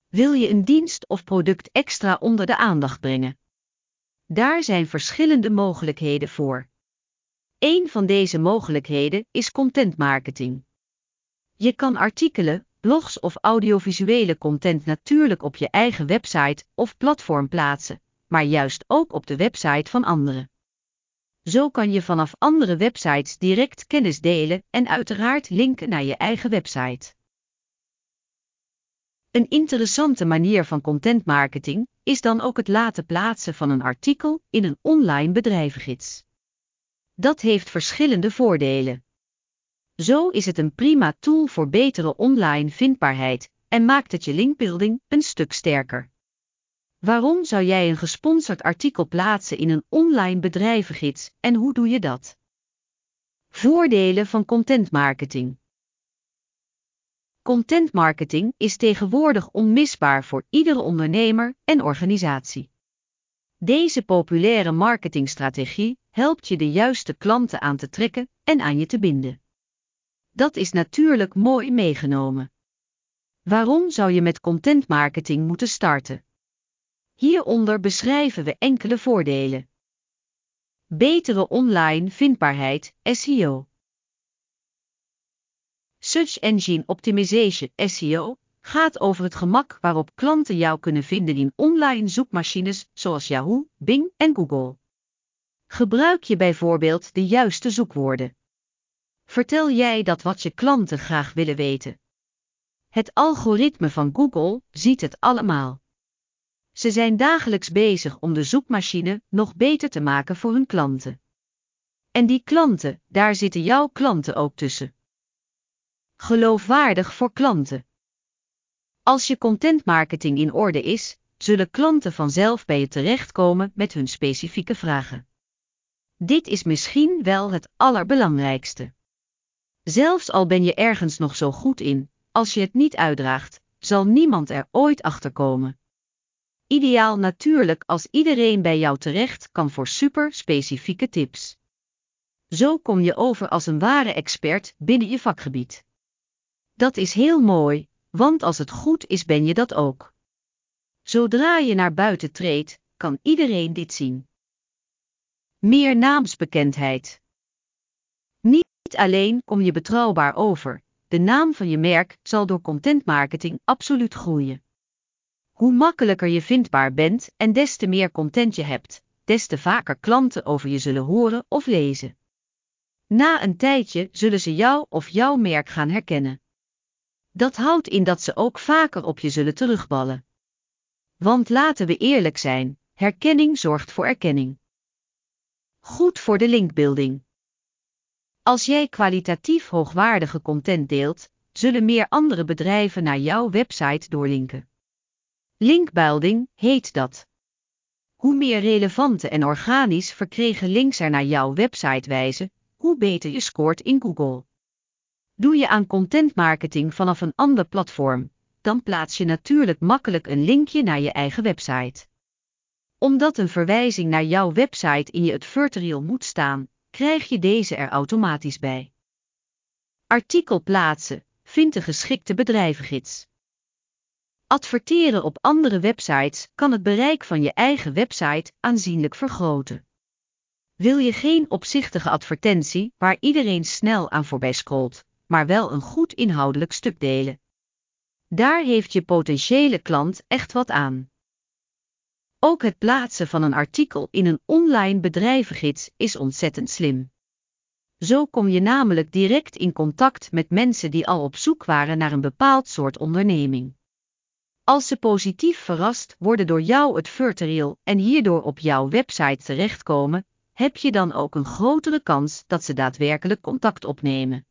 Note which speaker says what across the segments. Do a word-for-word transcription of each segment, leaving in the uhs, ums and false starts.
Speaker 1: Wil je een dienst of product extra onder de aandacht brengen? Daar zijn verschillende mogelijkheden voor. Een van deze mogelijkheden is content marketing. Je kan artikelen, blogs of audiovisuele content natuurlijk op je eigen website of platform plaatsen, maar juist ook op de website van anderen. Zo kan je vanaf andere websites direct kennis delen en uiteraard linken naar je eigen website. Een interessante manier van content marketing is dan ook het laten plaatsen van een artikel in een online bedrijvengids. Dat heeft verschillende voordelen. Zo is het een prima tool voor betere online vindbaarheid en maakt het je linkbuilding een stuk sterker. Waarom zou jij een gesponsord artikel plaatsen in een online bedrijvengids en hoe doe je dat? Voordelen van content marketing. Content marketing is tegenwoordig onmisbaar voor iedere ondernemer en organisatie. Deze populaire marketingstrategie helpt je de juiste klanten aan te trekken en aan je te binden. Dat is natuurlijk mooi meegenomen. Waarom zou je met content marketing moeten starten? Hieronder beschrijven we enkele voordelen. Betere online vindbaarheid, S E O. Search Engine Optimization, S E O, gaat over het gemak waarop klanten jou kunnen vinden in online zoekmachines zoals Yahoo, Bing en Google. Gebruik je bijvoorbeeld de juiste zoekwoorden? Vertel jij dat wat je klanten graag willen weten? Het algoritme van Google ziet het allemaal. Ze zijn dagelijks bezig om de zoekmachine nog beter te maken voor hun klanten. En die klanten, daar zitten jouw klanten ook tussen. Geloofwaardig voor klanten. Als je contentmarketing in orde is, zullen klanten vanzelf bij je terechtkomen met hun specifieke vragen. Dit is misschien wel het allerbelangrijkste. Zelfs al ben je ergens nog zo goed in, als je het niet uitdraagt, zal niemand er ooit achter komen. Ideaal natuurlijk als iedereen bij jou terecht kan voor super specifieke tips. Zo kom je over als een ware expert binnen je vakgebied. Dat is heel mooi, want als het goed is ben je dat ook. Zodra je naar buiten treedt, kan iedereen dit zien. Meer naamsbekendheid. Niet alleen kom je betrouwbaar over, de naam van je merk zal door contentmarketing absoluut groeien. Hoe makkelijker je vindbaar bent en des te meer content je hebt, des te vaker klanten over je zullen horen of lezen. Na een tijdje zullen ze jou of jouw merk gaan herkennen. Dat houdt in dat ze ook vaker op je zullen terugballen. Want laten we eerlijk zijn, herkenning zorgt voor erkenning. Goed voor de linkbuilding. Als jij kwalitatief hoogwaardige content deelt, zullen meer andere bedrijven naar jouw website doorlinken. Linkbuilding heet dat. Hoe meer relevante en organisch verkregen links er naar jouw website wijzen, hoe beter je scoort in Google. Doe je aan contentmarketing vanaf een ander platform, dan plaats je natuurlijk makkelijk een linkje naar je eigen website. Omdat een verwijzing naar jouw website in je advertorial moet staan, krijg je deze er automatisch bij. Artikel plaatsen, vind een geschikte bedrijvengids. Adverteren op andere websites kan het bereik van je eigen website aanzienlijk vergroten. Wil je geen opzichtige advertentie waar iedereen snel aan voorbij scrolt, maar wel een goed inhoudelijk stuk delen? Daar heeft je potentiële klant echt wat aan. Ook het plaatsen van een artikel in een online bedrijvengids is ontzettend slim. Zo kom je namelijk direct in contact met mensen die al op zoek waren naar een bepaald soort onderneming. Als ze positief verrast worden door jouw advertorial en hierdoor op jouw website terechtkomen, heb je dan ook een grotere kans dat ze daadwerkelijk contact opnemen.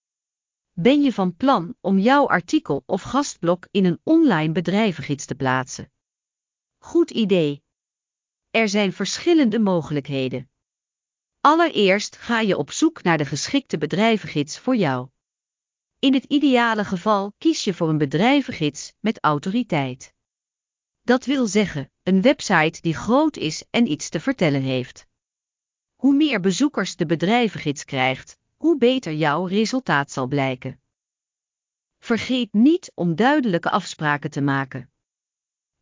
Speaker 1: Ben je van plan om jouw artikel of gastblog in een online bedrijvengids te plaatsen? Goed idee. Er zijn verschillende mogelijkheden. Allereerst ga je op zoek naar de geschikte bedrijvengids voor jou. In het ideale geval kies je voor een bedrijvengids met autoriteit. Dat wil zeggen, een website die groot is en iets te vertellen heeft. Hoe meer bezoekers de bedrijvengids krijgt, hoe beter jouw resultaat zal blijken. Vergeet niet om duidelijke afspraken te maken.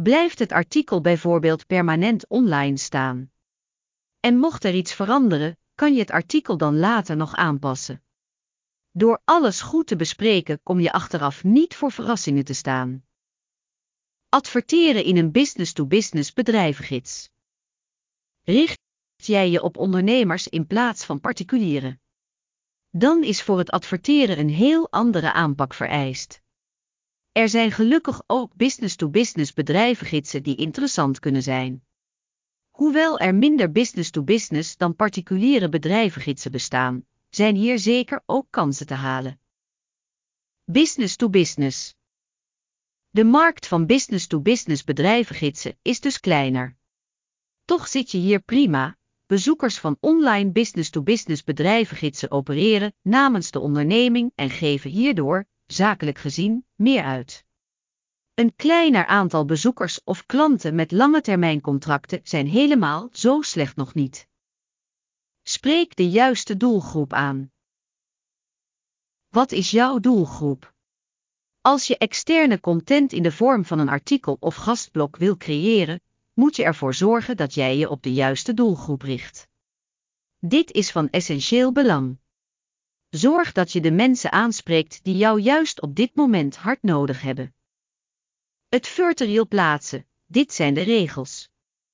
Speaker 1: Blijft het artikel bijvoorbeeld permanent online staan? En mocht er iets veranderen, kan je het artikel dan later nog aanpassen. Door alles goed te bespreken kom je achteraf niet voor verrassingen te staan. Adverteren in een business-to-business bedrijvengids. Richt jij je op ondernemers in plaats van particulieren? Dan is voor het adverteren een heel andere aanpak vereist. Er zijn gelukkig ook business-to-business bedrijvengidsen die interessant kunnen zijn. Hoewel er minder business-to-business dan particuliere bedrijvengidsen bestaan, zijn hier zeker ook kansen te halen. Business-to-business. De markt van business-to-business bedrijvengidsen is dus kleiner. Toch zit je hier prima. Bezoekers van online business-to-business bedrijvengidsen opereren namens de onderneming en geven hierdoor, zakelijk gezien, meer uit. Een kleiner aantal bezoekers of klanten met langetermijncontracten zijn helemaal zo slecht nog niet. Spreek de juiste doelgroep aan. Wat is jouw doelgroep? Als je externe content in de vorm van een artikel of gastblog wil creëren, moet je ervoor zorgen dat jij je op de juiste doelgroep richt. Dit is van essentieel belang. Zorg dat je de mensen aanspreekt die jou juist op dit moment hard nodig hebben. Advertorial plaatsen, dit zijn de regels.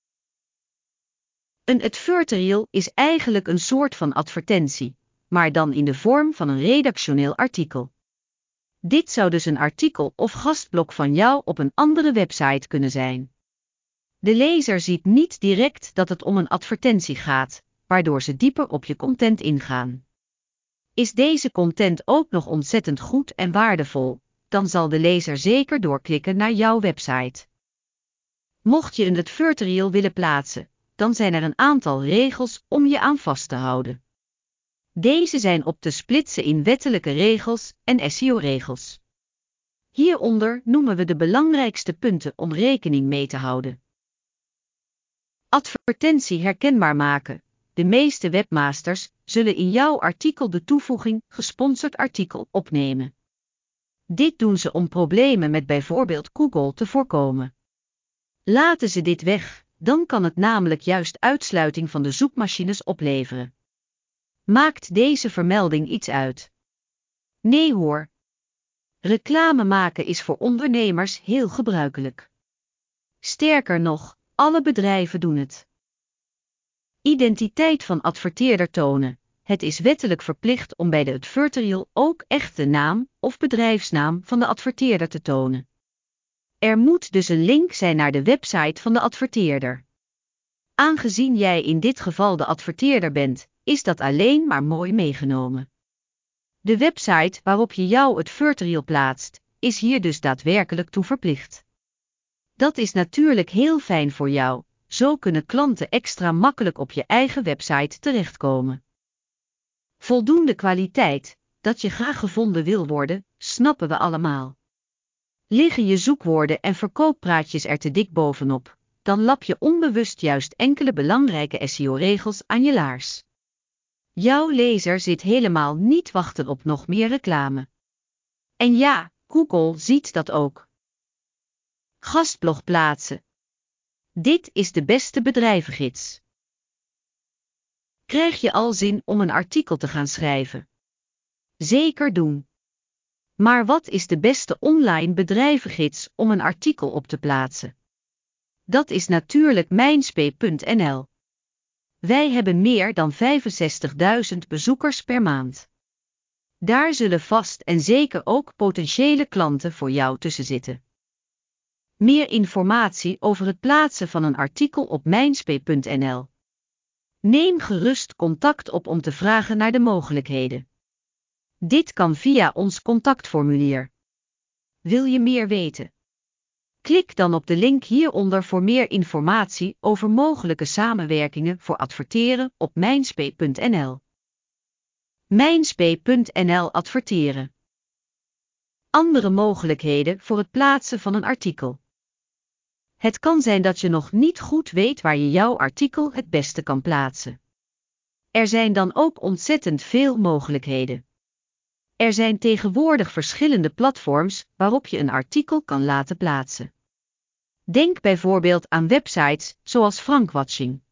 Speaker 1: Een advertorial is eigenlijk een soort van advertentie, maar dan in de vorm van een redactioneel artikel. Dit zou dus een artikel of gastblog van jou op een andere website kunnen zijn. De lezer ziet niet direct dat het om een advertentie gaat, waardoor ze dieper op je content ingaan. Is deze content ook nog ontzettend goed en waardevol, dan zal de lezer zeker doorklikken naar jouw website. Mocht je een advertorial willen plaatsen, dan zijn er een aantal regels om je aan vast te houden. Deze zijn op te splitsen in wettelijke regels en S E O-regels. Hieronder noemen we de belangrijkste punten om rekening mee te houden. Advertentie herkenbaar maken. De meeste webmasters zullen in jouw artikel de toevoeging gesponsord artikel opnemen. Dit doen ze om problemen met bijvoorbeeld Google te voorkomen. Laten ze dit weg, dan kan het namelijk juist uitsluiting van de zoekmachines opleveren. Maakt deze vermelding iets uit? Nee hoor. Reclame maken is voor ondernemers heel gebruikelijk. Sterker nog, alle bedrijven doen het. Identiteit van adverteerder tonen. Het is wettelijk verplicht om bij de advertorial ook echt de naam of bedrijfsnaam van de adverteerder te tonen. Er moet dus een link zijn naar de website van de adverteerder. Aangezien jij in dit geval de adverteerder bent, is dat alleen maar mooi meegenomen. De website waarop je jouw advertorial plaatst, is hier dus daadwerkelijk toe verplicht. Dat is natuurlijk heel fijn voor jou, zo kunnen klanten extra makkelijk op je eigen website terechtkomen. Voldoende kwaliteit, dat je graag gevonden wil worden, snappen we allemaal. Liggen je zoekwoorden en verkooppraatjes er te dik bovenop, dan lap je onbewust juist enkele belangrijke S E O-regels aan je laars. Jouw lezer zit helemaal niet wachten op nog meer reclame. En ja, Google ziet dat ook. Gastblog plaatsen. Dit is de beste bedrijvengids. Krijg je al zin om een artikel te gaan schrijven? Zeker doen. Maar wat is de beste online bedrijvengids om een artikel op te plaatsen? Dat is natuurlijk Mijnspee punt n l. Wij hebben meer dan vijfenzestigduizend bezoekers per maand. Daar zullen vast en zeker ook potentiële klanten voor jou tussen zitten. Meer informatie over het plaatsen van een artikel op Mijnspee punt n l. Neem gerust contact op om te vragen naar de mogelijkheden. Dit kan via ons contactformulier. Wil je meer weten? Klik dan op de link hieronder voor meer informatie over mogelijke samenwerkingen voor adverteren op Mijnspee punt n l. Mijnspee punt n l adverteren. Andere mogelijkheden voor het plaatsen van een artikel. Het kan zijn dat je nog niet goed weet waar je jouw artikel het beste kan plaatsen. Er zijn dan ook ontzettend veel mogelijkheden. Er zijn tegenwoordig verschillende platforms waarop je een artikel kan laten plaatsen. Denk bijvoorbeeld aan websites zoals Frankwatching.